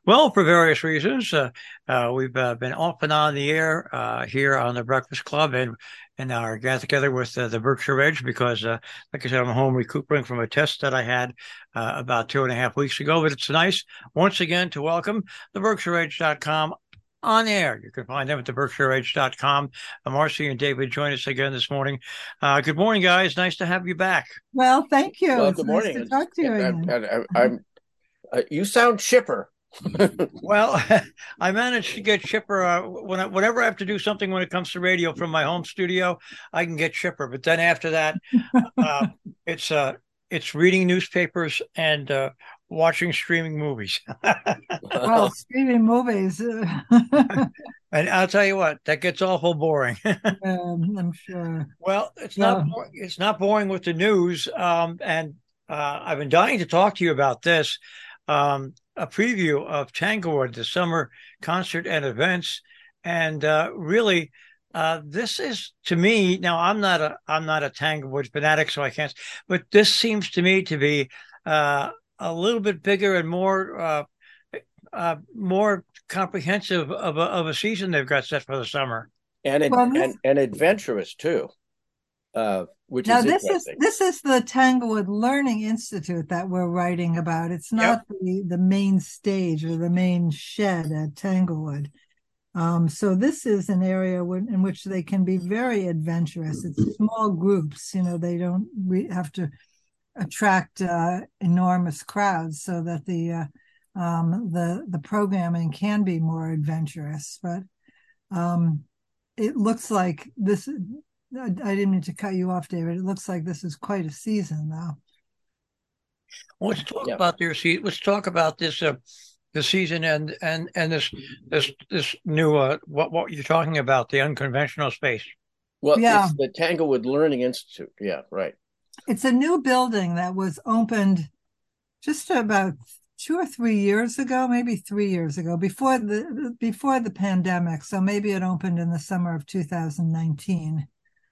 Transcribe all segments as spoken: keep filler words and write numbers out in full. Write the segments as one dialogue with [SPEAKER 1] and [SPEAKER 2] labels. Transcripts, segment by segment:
[SPEAKER 1] Well, for various reasons, uh, uh, we've uh, been off and on the air uh, here on the Breakfast Club, and and are got together with uh, the Berkshire Edge because, uh, like I said, I'm home recuperating from a test that I had uh, about two and a half weeks ago. But it's nice once again to welcome the Berkshire Edge dot com on air. You can find them at the Berkshire Edge dot com. Uh, Marcy and David join us again this morning. Uh, good morning, guys. Nice to have you back.
[SPEAKER 2] Well, thank you.
[SPEAKER 3] Well,
[SPEAKER 2] It's
[SPEAKER 3] good
[SPEAKER 2] nice
[SPEAKER 3] morning.
[SPEAKER 2] to
[SPEAKER 3] It's,
[SPEAKER 2] talk to you
[SPEAKER 3] I'm,
[SPEAKER 2] again.
[SPEAKER 3] I'm, I'm uh, you sound chipper.
[SPEAKER 1] Well, I managed to get chipper uh, when I, whenever I have to do something when it comes to radio from my home studio, I can get chipper. But then after that, uh, it's uh, it's reading newspapers and uh, watching streaming movies.
[SPEAKER 2] Well, streaming movies,
[SPEAKER 1] And I'll tell you what, that gets awful boring.
[SPEAKER 2] um, I'm sure.
[SPEAKER 1] Well, it's not
[SPEAKER 2] So,
[SPEAKER 1] it's not boring with the news, um, and uh, I've been dying to talk to you about this. Um, a preview of Tanglewood, the summer concert and events, and uh, really, uh, this is to me now. I'm not a I'm not a Tanglewood fanatic, so I can't. But this seems to me to be uh, a little bit bigger and more uh, uh, more comprehensive of a, of a season they've got set for the summer.
[SPEAKER 3] and
[SPEAKER 2] well,
[SPEAKER 3] and
[SPEAKER 2] this
[SPEAKER 3] and adventurous too, uh, which
[SPEAKER 2] now
[SPEAKER 3] is
[SPEAKER 2] this is
[SPEAKER 3] interesting.
[SPEAKER 2] this is the Tanglewood Learning Institute that we're writing about. It's
[SPEAKER 1] Yep.
[SPEAKER 2] not the the main stage or the main shed at Tanglewood. Um, so this is an area when, in which they can be very adventurous. It's small groups, you know, they don't re- have to attract uh, enormous crowds so that the uh, um, the the programming can be more adventurous. But um, it looks like this. I didn't mean to cut you off, David. It looks like this is quite a season, though.
[SPEAKER 1] Well, let's talk
[SPEAKER 3] Yeah.
[SPEAKER 1] about their season. Let's talk about this uh, the season and and and this this this new uh, what what you're talking about, the unconventional space.
[SPEAKER 3] Well,
[SPEAKER 2] Yeah,
[SPEAKER 3] it's the Tanglewood Learning Institute. Yeah, right.
[SPEAKER 2] it's a new building that was opened just about two or three years ago, maybe three years ago, before the before the pandemic. So maybe it opened in the summer of two thousand nineteen,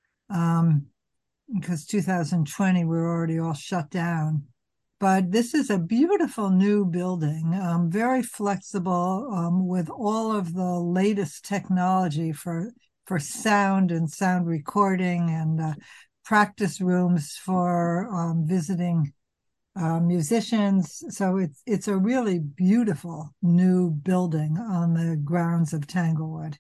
[SPEAKER 2] um, because two thousand twenty we were already all shut down. But this is a beautiful new building, um, very flexible, um, with all of the latest technology for for sound and sound recording and uh, practice rooms for um, visiting uh, musicians. So it's it's a really beautiful new building on the grounds of Tanglewood.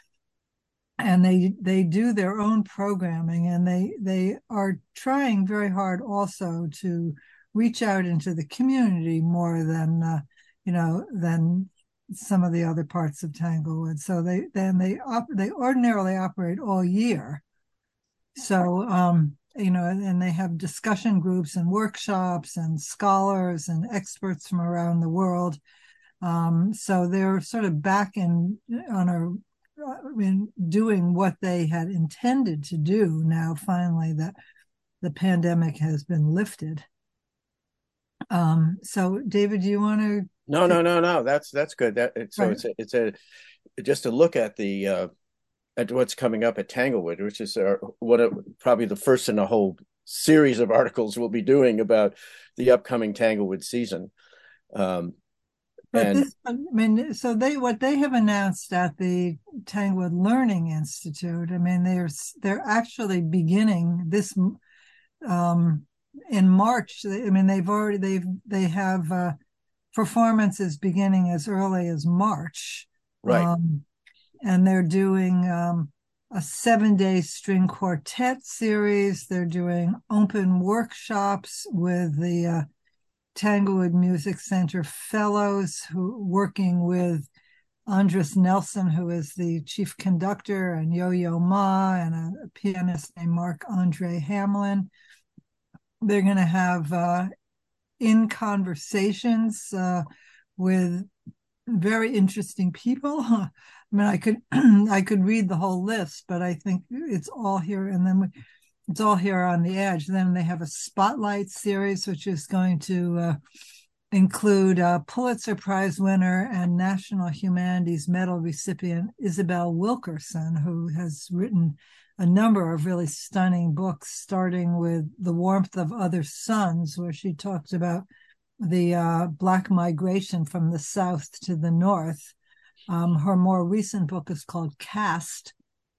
[SPEAKER 2] And they they do their own programming, and they they are trying very hard also to reach out into the community more than uh, you know than some of the other parts of Tanglewood. So they then they op- they ordinarily operate all year. So um, you know, and they have discussion groups and workshops and scholars and experts from around the world. Um, so they're sort of back in on a in doing what they had intended to do now finally that the pandemic has been lifted. Um, so David, do you want to
[SPEAKER 3] No,
[SPEAKER 2] take
[SPEAKER 3] no, no, no. That's that's good. That it, so
[SPEAKER 2] right?
[SPEAKER 3] it's a, it's a just to look at the uh, at what's coming up at Tanglewood, which is uh, what a, probably the first in a whole series of articles we'll be doing about the upcoming Tanglewood season. Um,
[SPEAKER 2] But
[SPEAKER 3] and
[SPEAKER 2] this, I mean, so they what they have announced at the Tanglewood Learning Institute. I mean, they're they're actually beginning this um, in March. I mean, they've already they've they have uh, performances beginning as early as March,
[SPEAKER 3] right,
[SPEAKER 2] um, and they're doing um, a seven-day string quartet series. They're doing open workshops with the uh, Tanglewood Music Center fellows who working with Andris Nelson, who is the chief conductor, and Yo-Yo Ma, and a, a pianist named Mark Andre Hamlin. They're going to have uh, in conversations uh, with very interesting people. I mean, I could I could read the whole list, but I think it's all here, and then we, it's all here on the edge. Then they have a spotlight series, which is going to uh, include uh, Pulitzer Prize winner and National Humanities Medal recipient Isabel Wilkerson, who has written a number of really stunning books, starting with The Warmth of Other Suns, where she talks about the uh, Black migration from the South to the North. Um, her more recent book is called Caste,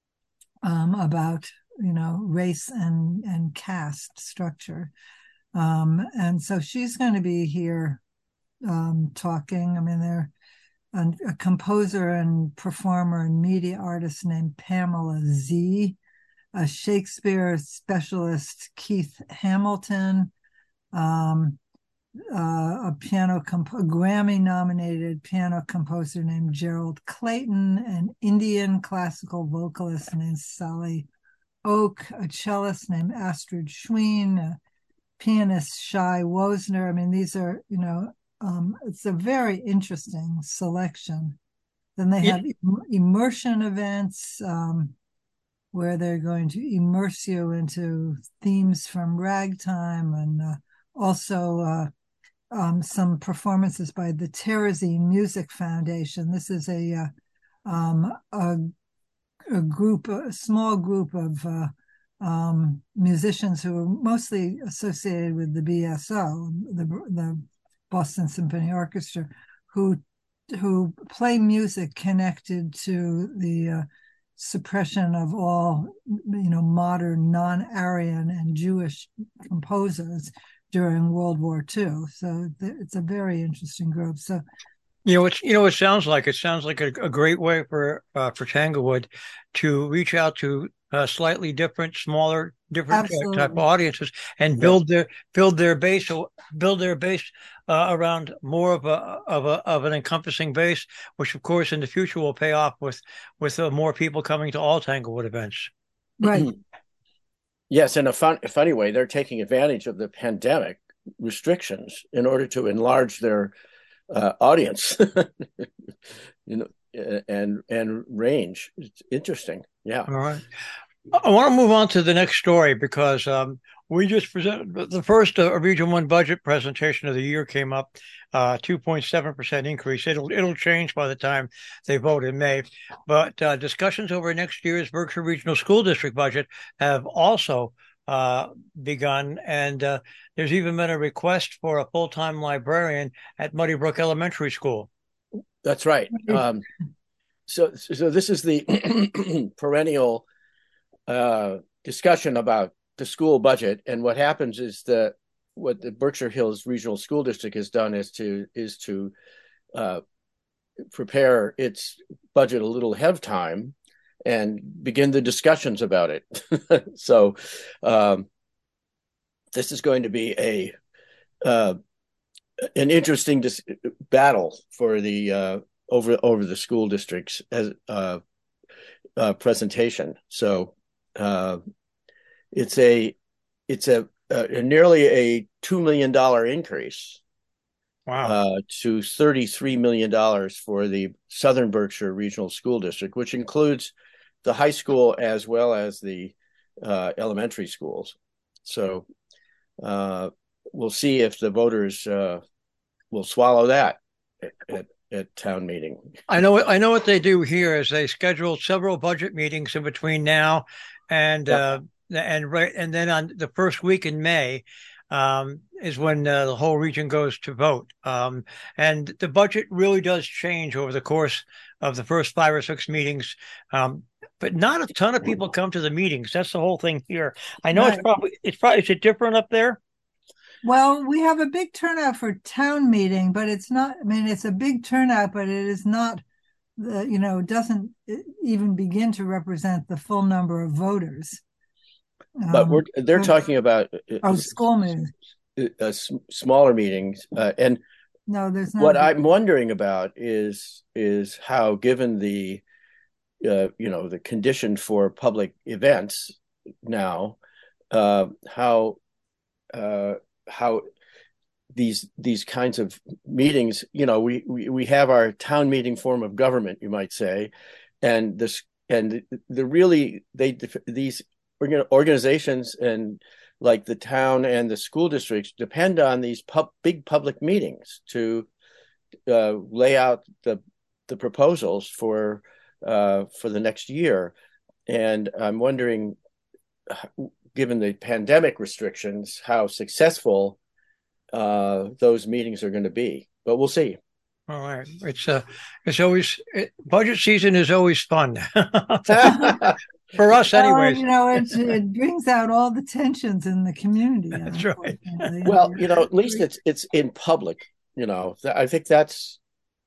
[SPEAKER 2] um, about, you know, race and, and caste structure. Um, and so she's going to be here um, talking. I mean, they're a, a composer and performer and media artist named Pamela Z, a Shakespeare specialist, Keith Hamilton, um, uh, a piano comp- a Grammy-nominated piano composer named Gerald Clayton, an Indian classical vocalist named Sally Oak, a cellist named Astrid Schween, a pianist Shai Wozner. I mean, these are, you know, um, it's a very interesting selection. Then they have im- immersion events, um, where they're going to immerse you into themes from ragtime, and uh, also uh, um, some performances by the Terezin Music Foundation. This is a uh, um, a, a group, a small group of uh, um, musicians who are mostly associated with the B S O, the, the Boston Symphony Orchestra, who who play music connected to the uh, suppression of all, you know, modern non-Aryan and Jewish composers during World War Two. So it's a very interesting group. So,
[SPEAKER 1] you know, it's you know, it sounds like it sounds like a, a great way for uh, for Tanglewood to reach out to uh, slightly different, smaller, different uh, type of
[SPEAKER 2] absolutely.
[SPEAKER 1] audiences and build their build their base, build their base uh, around more of a of a of an encompassing base, which of course in the future will pay off with with uh, more people coming to all Tanglewood events.
[SPEAKER 2] Right.
[SPEAKER 3] Yes, in a fun, funny way, they're taking advantage of the pandemic restrictions in order to enlarge their uh, audience, you know, and and range. It's interesting. Yeah.
[SPEAKER 1] All right. I want to move on to the next story because um, we just presented the first uh, Region One budget presentation of the year came up, uh, two point seven percent increase. It'll it'll change by the time they vote in May, but uh, discussions over next year's Berkshire Regional School District budget have also uh, begun, and uh, there's even been a request for a full-time librarian at Muddy Brook Elementary School.
[SPEAKER 3] That's right. Um, so so this is the perennial uh, discussion about the school budget, and what happens is that what the Berkshire Hills Regional School District has done is to is to uh, prepare its budget a little ahead of time and begin the discussions about it. So um, this is going to be a uh, an interesting dis- battle for the uh, over over the school district's as uh, uh, presentation. So uh, it's a it's a, a nearly a two million dollar increase.
[SPEAKER 1] Wow.
[SPEAKER 3] Uh, to thirty-three million dollars for the Southern Berkshire Regional School District, which includes the high school as well as the uh, elementary schools. So uh, we'll see if the voters uh, will swallow that at, at, at town meeting.
[SPEAKER 1] I know. I know what they do here is they schedule several budget meetings in between now and
[SPEAKER 3] Yep.
[SPEAKER 1] uh, and right and then on the first week in May um, is when uh, the whole region goes to vote. Um, and the budget really does change over the course of the first five or six meetings. Um, but not a ton of people come to the meetings. That's the whole thing here. I know
[SPEAKER 2] Right.
[SPEAKER 1] it's probably it's probably is it different up there?
[SPEAKER 2] Well, we have a big turnout for town meeting, but it's not, I mean, it's a big turnout, but it is not, the, you know, doesn't even begin to represent the full number of voters.
[SPEAKER 3] But
[SPEAKER 2] Um,
[SPEAKER 3] we're they're
[SPEAKER 2] but-
[SPEAKER 3] talking about
[SPEAKER 2] Oh, school meetings.
[SPEAKER 3] uh, uh, smaller meetings, uh, and
[SPEAKER 2] No, there's not.
[SPEAKER 3] what I'm wondering about is is how, given the uh, you know the condition for public events now, uh, how uh, how these these kinds of meetings, you know, we, we we have our town meeting form of government, you might say, and this and the really they these organizations and like the town and the school districts depend on these pub, big public meetings to uh, lay out the the proposals for uh, for the next year. And I'm wondering, given the pandemic restrictions, how successful uh, those meetings are going to be. But we'll see.
[SPEAKER 1] All right. It's uh, it's always it, budget season is always fun for us,
[SPEAKER 2] Well,
[SPEAKER 1] anyways.
[SPEAKER 2] you know, it it brings out all the tensions in the community.
[SPEAKER 1] That's right.
[SPEAKER 3] Well, you know, at least it's it's in public. You know, I think that's.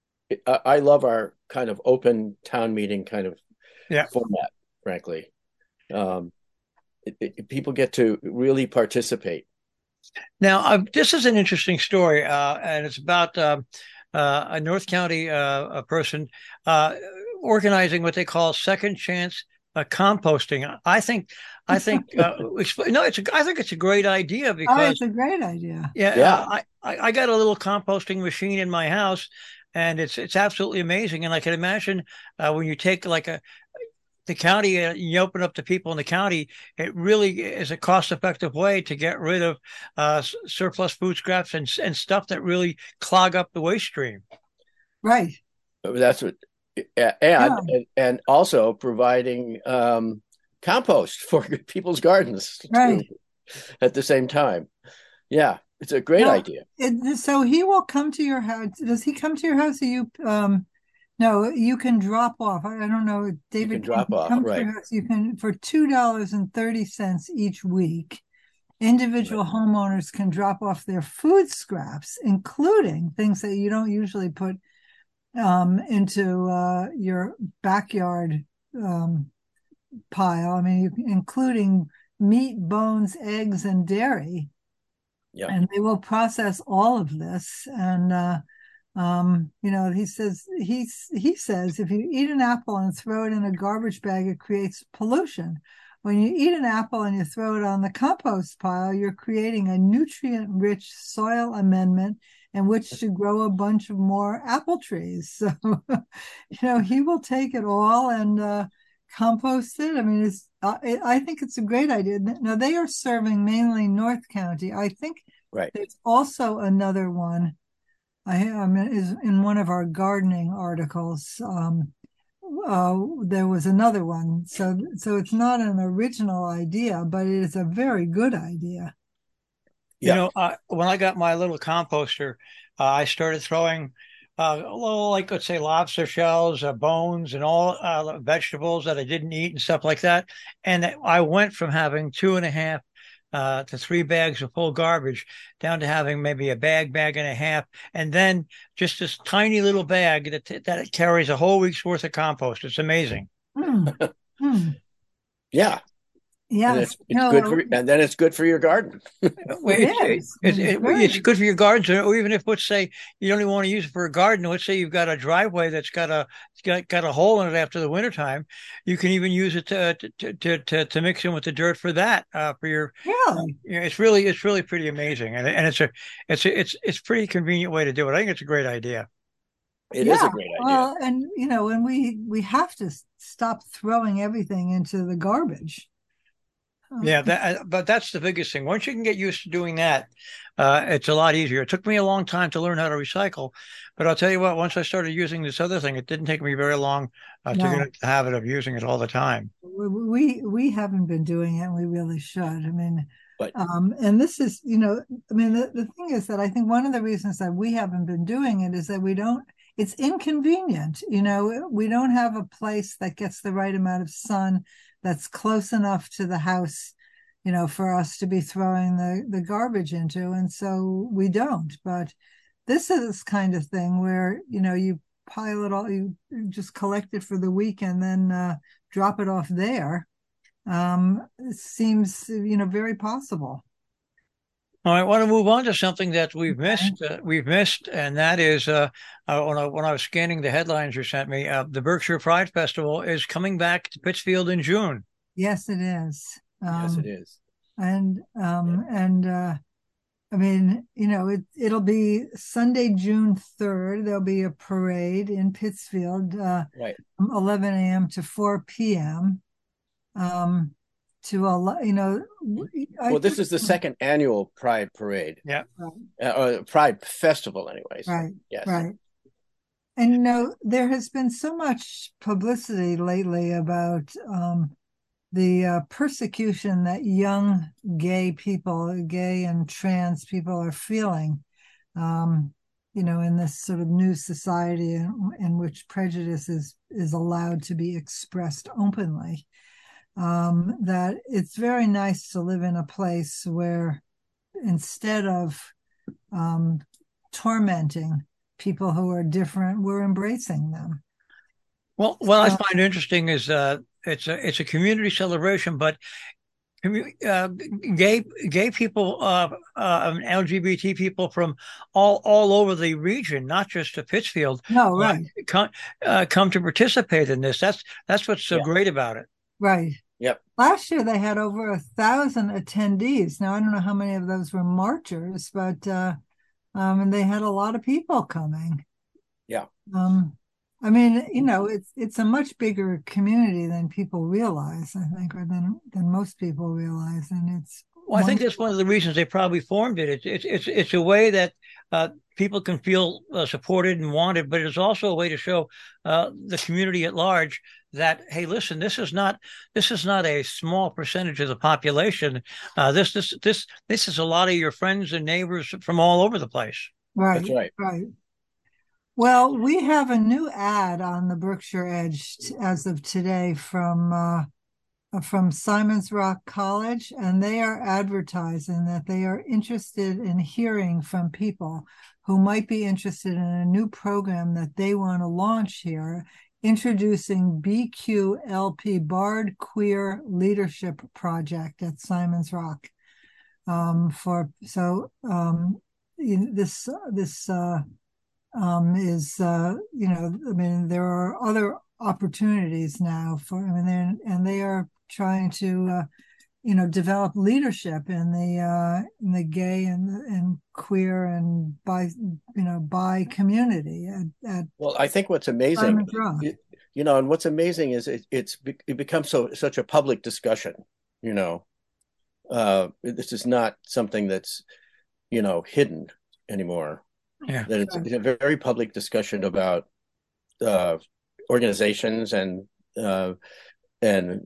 [SPEAKER 3] I love our kind of open town meeting kind of
[SPEAKER 1] yeah.
[SPEAKER 3] format. Frankly, um, it, it, people get to really participate.
[SPEAKER 1] Now, uh, this is an interesting story, uh, and it's about uh, uh, a North County uh, a person uh, organizing what they call second chance uh, composting. I think, I think, uh, no, it's. A, I think it's a great idea because
[SPEAKER 2] oh, it's a great idea.
[SPEAKER 1] Yeah,
[SPEAKER 3] yeah.
[SPEAKER 1] Uh, I I got a little composting machine in my house, and it's it's absolutely amazing. And I can imagine uh, when you take like a the county, uh, you open up to people in the county, it really is a cost-effective way to get rid of uh, surplus food scraps and and stuff that really clog up the waste stream.
[SPEAKER 2] Right.
[SPEAKER 3] That's what, and yeah. and, and also providing um, compost for people's gardens,
[SPEAKER 2] right,
[SPEAKER 3] too, at the same time. Yeah, it's a great
[SPEAKER 2] now,
[SPEAKER 3] idea.
[SPEAKER 2] It, so he will come to your house. Does he come to your house? Or you? Um, No, you can drop off. I don't know, David.
[SPEAKER 3] You can drop off, right?
[SPEAKER 2] You can for two dollars and thirty cents each week. Individual right. homeowners can drop off their food scraps, including things that you don't usually put um, into uh, your backyard um, pile. I mean, you, including meat, bones, eggs, and dairy.
[SPEAKER 3] Yeah,
[SPEAKER 2] and they will process all of this and. Uh, Um, you know, he says he he says if you eat an apple and throw it in a garbage bag, it creates pollution. When you eat an apple and you throw it on the compost pile, you're creating a nutrient-rich soil amendment in which to grow a bunch of more apple trees. So, you know, he will take it all and uh, compost it. I mean, it's uh, it, I think it's a great idea. Now they are serving mainly North County. I think
[SPEAKER 3] right.
[SPEAKER 2] there's also another one. I um, is in one of our gardening articles. Um, uh, there was another one, so so it's not an original idea, but it is a very good idea.
[SPEAKER 1] You yeah. know, uh, when I got my little composter, uh, I started throwing uh, a little, like let's say, lobster shells, uh, bones, and all uh, vegetables that I didn't eat and stuff like that. And I went from having two and a half. Uh, to three bags of full garbage down to having maybe a bag, bag and a half, and then just this tiny little bag that that carries a whole week's worth of compost. It's amazing.
[SPEAKER 2] Mm. Mm.
[SPEAKER 3] Yeah.
[SPEAKER 2] Yeah,
[SPEAKER 3] and it's, it's no, good for, and then it's good for your garden.
[SPEAKER 2] it
[SPEAKER 1] it's,
[SPEAKER 2] is.
[SPEAKER 1] It, it, it, it's good for your gardens, or even if let's say you only want to use it for a garden. Let's say you've got a driveway that's got a got got a hole in it after the wintertime. You can even use it to to to to, to mix in with the dirt for that. Uh, for your
[SPEAKER 2] yeah,
[SPEAKER 1] um, you know, it's really it's really pretty amazing, and and it's a it's a, it's it's pretty convenient way to do it. I think it's a great idea.
[SPEAKER 3] It
[SPEAKER 2] yeah,
[SPEAKER 3] is a great idea.
[SPEAKER 2] Well, and you know, and we we have to stop throwing everything into the garbage.
[SPEAKER 1] Yeah, that, but that's the biggest thing. Once you can get used to doing that, uh, it's a lot easier. It took me a long time to learn how to recycle, but I'll tell you what, once I started using this other thing, it didn't take me very long uh, no. to get into the habit of using it all the time.
[SPEAKER 2] We we haven't been doing it, and we really should. I mean,
[SPEAKER 3] but,
[SPEAKER 2] um, and this is, you know, I mean, the, the thing is that I think one of the reasons that we haven't been doing it is that we don't, it's inconvenient. You know, we don't have a place that gets the right amount of sun that's close enough to the house, you know, for us to be throwing the, the garbage into. And so we don't. But this is this kind of thing where, you know, you pile it all, you just collect it for the week and then uh, drop it off there. Um, it seems, you know, very possible.
[SPEAKER 1] All right, I want to move on to something that we've okay. missed. Uh, we've missed, and that is uh, uh, when I when I was scanning the headlines you sent me, uh, the Berkshire Pride Festival is coming back to Pittsfield in June.
[SPEAKER 2] Yes, it is.
[SPEAKER 3] Um, yes, it is.
[SPEAKER 2] And um, yeah. and uh, I mean, you know, it it'll be Sunday, June third. There'll be a parade in Pittsfield, uh,
[SPEAKER 3] right,
[SPEAKER 2] from eleven a.m. to four p.m. Um, to a you know
[SPEAKER 3] I well this is the second annual Pride Parade,
[SPEAKER 1] yeah
[SPEAKER 3] uh, or Pride Festival anyways,
[SPEAKER 2] right
[SPEAKER 3] yes
[SPEAKER 2] right and you know there has been so much publicity lately about um the uh, persecution that young gay people, gay and trans people are feeling, um, you know, in this sort of new society in, in which prejudice is, is allowed to be expressed openly, um, that it's very nice to live in a place where instead of um, tormenting people who are different, we're embracing them.
[SPEAKER 1] Well, what I find interesting is uh, it's a it's a community celebration, but uh, gay gay people, uh, uh, L G B T people from all all over the region, not just to Pittsfield,
[SPEAKER 2] no, right,
[SPEAKER 1] uh, come uh, come to participate in this. That's that's what's so
[SPEAKER 3] yeah.
[SPEAKER 1] great about it.
[SPEAKER 2] Right.
[SPEAKER 3] Yep.
[SPEAKER 2] Last year they had over a thousand attendees. Now I don't know how many of those were marchers, but uh, um, and they had a lot of people coming.
[SPEAKER 3] Yeah.
[SPEAKER 2] Um, I mean, you know, it's it's a much bigger community than people realize, I think, or than than most people realize, and it's.
[SPEAKER 1] Well, I think that's one of the reasons they probably formed it. It's it's it's, it's a way that uh, people can feel uh, supported and wanted, but it's also a way to show uh, the community at large that, hey, listen, this is not this is not a small percentage of the population. Uh, this this this this is a lot of your friends and neighbors from all over the place.
[SPEAKER 2] Right.
[SPEAKER 3] That's right.
[SPEAKER 2] Right. Well, we have a new ad on the Berkshire Edge as of today from uh, from Simon's Rock College, and they are advertising that they are interested in hearing from people who might be interested in a new program that they want to launch here, introducing B Q L P, Bard Queer Leadership Project at Simon's Rock. Um, for so um, this this. Uh, Um, is uh, you know, I mean, there are other opportunities now for, I mean, they're, and they are trying to, uh, you know, develop leadership in the uh, in the gay and and queer and bi, you know, bi community. At, at
[SPEAKER 3] well, I think what's amazing, you, you know, and what's amazing is it, it's it becomes so such a public discussion. You know, uh, this is not something that's, you know, hidden anymore.
[SPEAKER 1] Yeah.
[SPEAKER 3] That it's, it's a very public discussion about uh, organizations and uh, and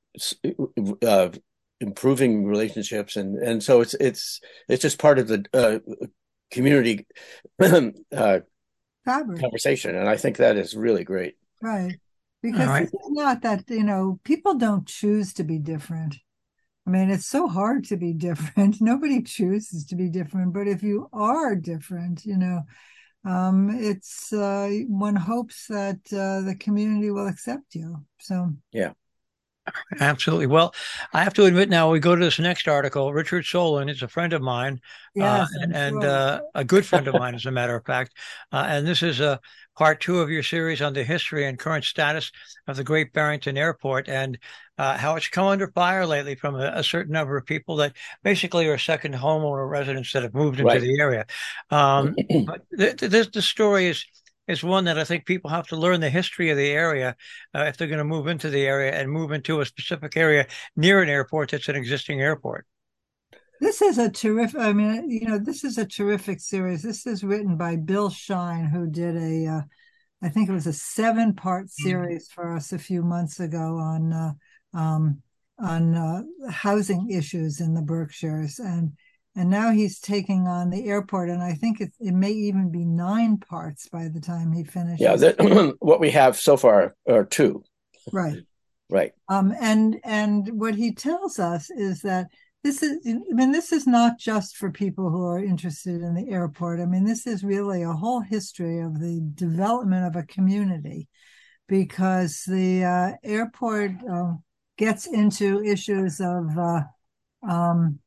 [SPEAKER 3] uh, improving relationships, and and so it's it's it's just part of the uh, community uh, conversation, and I think that is really great.
[SPEAKER 2] Right, because right. It's not that, you know, people don't choose to be different. I mean, it's so hard to be different. Nobody chooses to be different. But if you are different, you know, um, it's uh, one hopes that uh, the community will accept you. So,
[SPEAKER 3] yeah.
[SPEAKER 1] Absolutely. Well, I have to admit now, we go to this next article. Richard Solon is a friend of mine,
[SPEAKER 2] yes,
[SPEAKER 1] uh, and, and
[SPEAKER 2] sure.
[SPEAKER 1] uh, a good friend of mine, as a matter of fact. Uh, and this is a part two of your series on the history and current status of the Great Barrington Airport, and uh, how it's come under fire lately from a, a certain number of people that basically are second homeowner residents that have moved into right. the area. Um, but th- th- this the story is. is one that I think people have to learn the history of the area uh, if they're going to move into the area and move into a specific area near an airport that's an existing airport.
[SPEAKER 2] This is a terrific, I mean, you know, this is a terrific series. This is written by Bill Shine, who did a, uh, I think it was a seven part series for us a few months ago on, uh, um, on uh, housing issues in the Berkshires. And And now he's taking on the airport, and I think it, it may even be nine parts by the time he finishes.
[SPEAKER 3] Yeah, that, what we have so far are two.
[SPEAKER 2] Right.
[SPEAKER 3] Right.
[SPEAKER 2] Um, and and what he tells us is that this is, I mean, this is not just for people who are interested in the airport. I mean, this is really a whole history of the development of a community, because the uh, airport uh, gets into issues of uh, um,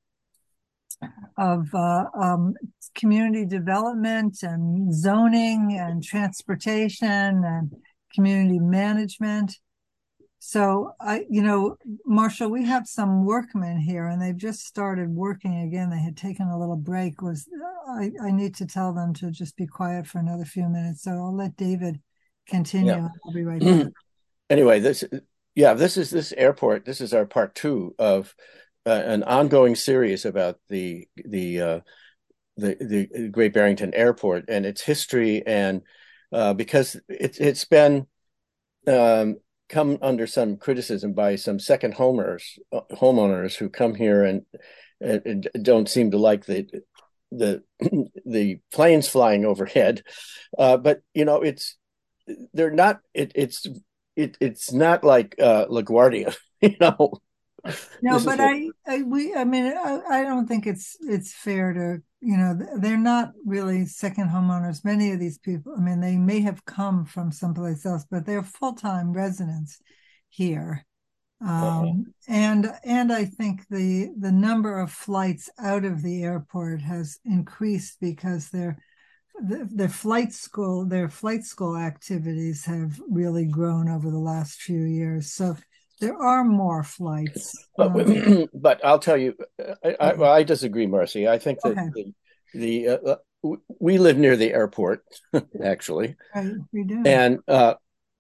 [SPEAKER 2] of uh, um, community development and zoning and transportation and community management. So, I, you know, Marshall, we have some workmen here, and they've just started working again. They had taken a little break. Was I, I need to tell them to just be quiet for another few minutes. So I'll let David continue. Yeah. I'll be right back.
[SPEAKER 3] Anyway, this, yeah, this is this airport. This is our part two of Uh, an ongoing series about the the uh, the the Great Barrington Airport and its history, and uh, because it's it's been um, come under some criticism by some second homers, uh, homeowners who come here and, and don't seem to like the the the planes flying overhead. Uh, but you know, it's they're not. It, it's it, it's not like uh, LaGuardia, you know.
[SPEAKER 2] No, but I, I, we, I mean, I, I don't think it's it's fair to, you know, they're not really second homeowners. Many of these people, I mean, they may have come from someplace else, but they're full-time residents here. Um, uh-huh. and and I think the the number of flights out of the airport has increased because their the, their flight school their flight school activities have really grown over the last few years. So there are more flights.
[SPEAKER 3] But, um, but I'll tell you, I, I, well, I disagree, Marcy. I think that
[SPEAKER 2] okay.
[SPEAKER 3] the, the uh, we live near the airport, actually.
[SPEAKER 2] Right, we do.
[SPEAKER 3] And uh,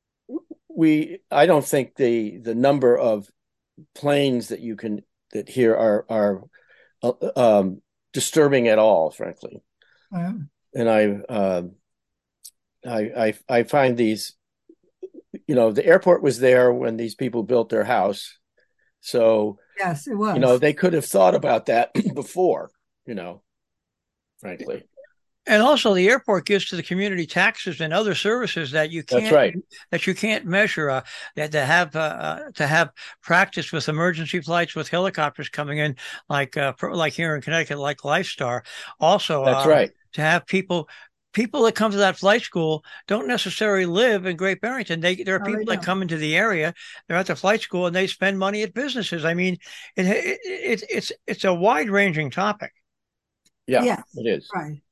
[SPEAKER 3] we, I don't think the the number of planes that you can that here are are uh, um, disturbing at all, frankly.
[SPEAKER 2] Right.
[SPEAKER 3] And I, uh, I, I, I find these. You know, the airport was there when these people built their house. So,
[SPEAKER 2] yes, it was.
[SPEAKER 3] You know, they could have thought about that before, you know, frankly.
[SPEAKER 1] And also the airport gives to the community taxes and other services that you can't,
[SPEAKER 3] That's right.
[SPEAKER 1] that you can't measure, uh, that to have, uh, uh, to have practice with emergency flights with helicopters coming in, like, uh, like here in Connecticut, like Lifestar. Also,
[SPEAKER 3] that's
[SPEAKER 1] uh,
[SPEAKER 3] right.
[SPEAKER 1] To have people, People that come to that flight school don't necessarily live in Great Barrington. They there are
[SPEAKER 2] Oh,
[SPEAKER 1] people that come into the area. They're at the flight school and they spend money at businesses. I mean, it, it, it it's it's a wide ranging topic.
[SPEAKER 3] Yeah,
[SPEAKER 2] yes,
[SPEAKER 3] it is
[SPEAKER 2] right.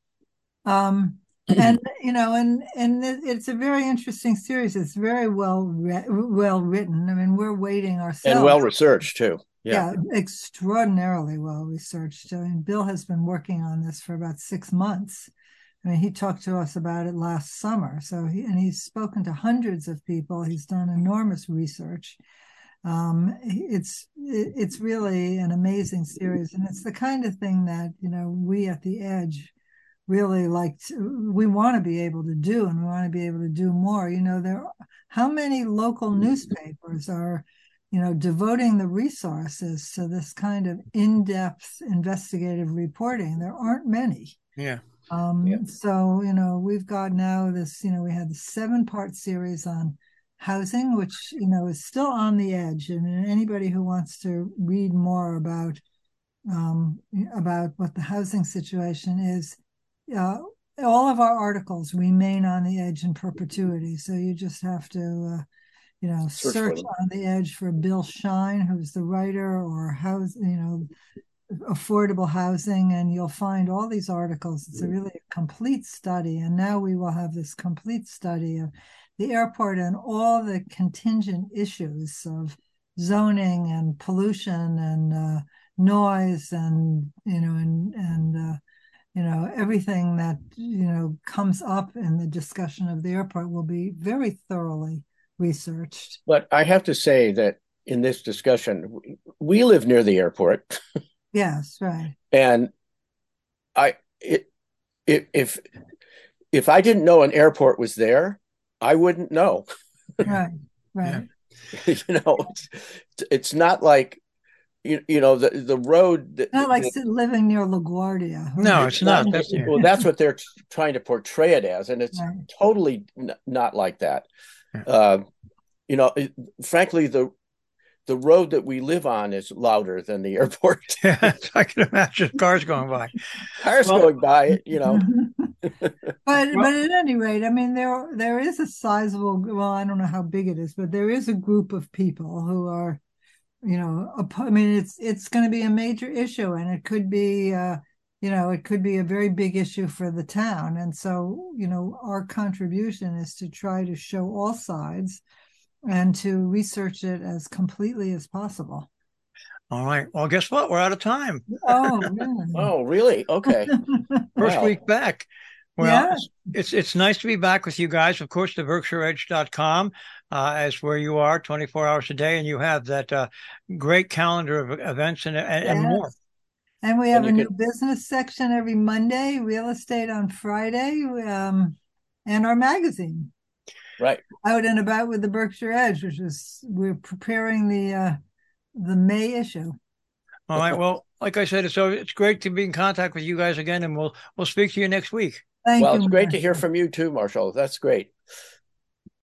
[SPEAKER 2] Um, and you know, and and it's a very interesting series. It's very well re- well written. I mean, we're waiting ourselves
[SPEAKER 3] and well researched too.
[SPEAKER 2] Yeah. yeah, extraordinarily well researched. I mean, Bill has been working on this for about six months. I mean, he talked to us about it last summer. So he and he's spoken to hundreds of people. He's done enormous research. Um, it's it's really an amazing series, and it's the kind of thing that, you know, we at the Edge really like to, we want to be able to do, and we want to be able to do more. You know, there how many local newspapers are, you know, devoting the resources to this kind of in-depth investigative reporting? There aren't many.
[SPEAKER 1] Yeah.
[SPEAKER 2] Um, yeah. So, you know, we've got now this, you know, we had the seven part series on housing, which, you know, is still on the Edge. And anybody who wants to read more about, um, about what the housing situation is, uh, all of our articles remain on the Edge in perpetuity. So you just have to, uh, you know, search, search on the Edge for Bill Shine, who's the writer, or house, you know, affordable housing, and you'll find all these articles. It's a really a complete study, and now we will have this complete study of the airport and all the contingent issues of zoning and pollution and uh, noise, and you know, and and uh, you know, everything that, you know, comes up in the discussion of the airport will be very thoroughly researched.
[SPEAKER 3] But I have to say that in this discussion, we live near the airport.
[SPEAKER 2] Yes, right.
[SPEAKER 3] And I, it, it, if if I didn't know an airport was there, I wouldn't know.
[SPEAKER 2] Right, right.
[SPEAKER 3] you know, it's, it's not like you, you know the the road. That,
[SPEAKER 2] not like
[SPEAKER 3] that,
[SPEAKER 2] living near LaGuardia.
[SPEAKER 1] No, it's not.
[SPEAKER 3] not
[SPEAKER 1] That's,
[SPEAKER 3] well, that's what they're trying to portray it as, and it's
[SPEAKER 2] right.
[SPEAKER 3] totally n- not like that.
[SPEAKER 1] Yeah.
[SPEAKER 3] Uh, you know, it, frankly, the the road that we live on is louder than the airport.
[SPEAKER 1] Yeah, I can imagine cars going by.
[SPEAKER 3] Cars well, going by, you know.
[SPEAKER 2] but well, but at any rate, I mean, there there is a sizable. Well, I don't know how big it is, but there is a group of people who are, you know, I mean, it's it's going to be a major issue, and it could be, uh, you know, it could be a very big issue for the town. And so, you know, our contribution is to try to show all sides and to research it as completely as possible.
[SPEAKER 1] All right. Well, guess what? We're out of time.
[SPEAKER 2] Oh, really?
[SPEAKER 3] Oh, really? Okay.
[SPEAKER 1] First
[SPEAKER 3] wow.
[SPEAKER 1] week back. Well,
[SPEAKER 2] yeah.
[SPEAKER 1] it's, it's it's nice to be back with you guys. Of course, the Berkshire Edge dot com uh, is where you are twenty-four hours a day, and you have that uh, great calendar of events and, and,
[SPEAKER 2] yes.
[SPEAKER 1] and more.
[SPEAKER 2] And we have
[SPEAKER 3] and
[SPEAKER 2] a new
[SPEAKER 3] can...
[SPEAKER 2] business section every Monday, real estate on Friday, um, and our magazine.
[SPEAKER 3] right,
[SPEAKER 2] out and about with the Berkshire Edge, which is we're preparing the uh, the May issue.
[SPEAKER 1] All right. Well, like I said, so it's great to be in contact with you guys again, and we'll we'll speak to you next week.
[SPEAKER 2] Thank
[SPEAKER 3] well,
[SPEAKER 2] you,
[SPEAKER 3] it's great to hear
[SPEAKER 2] Marshall.
[SPEAKER 3] from you too, Marshall. That's great.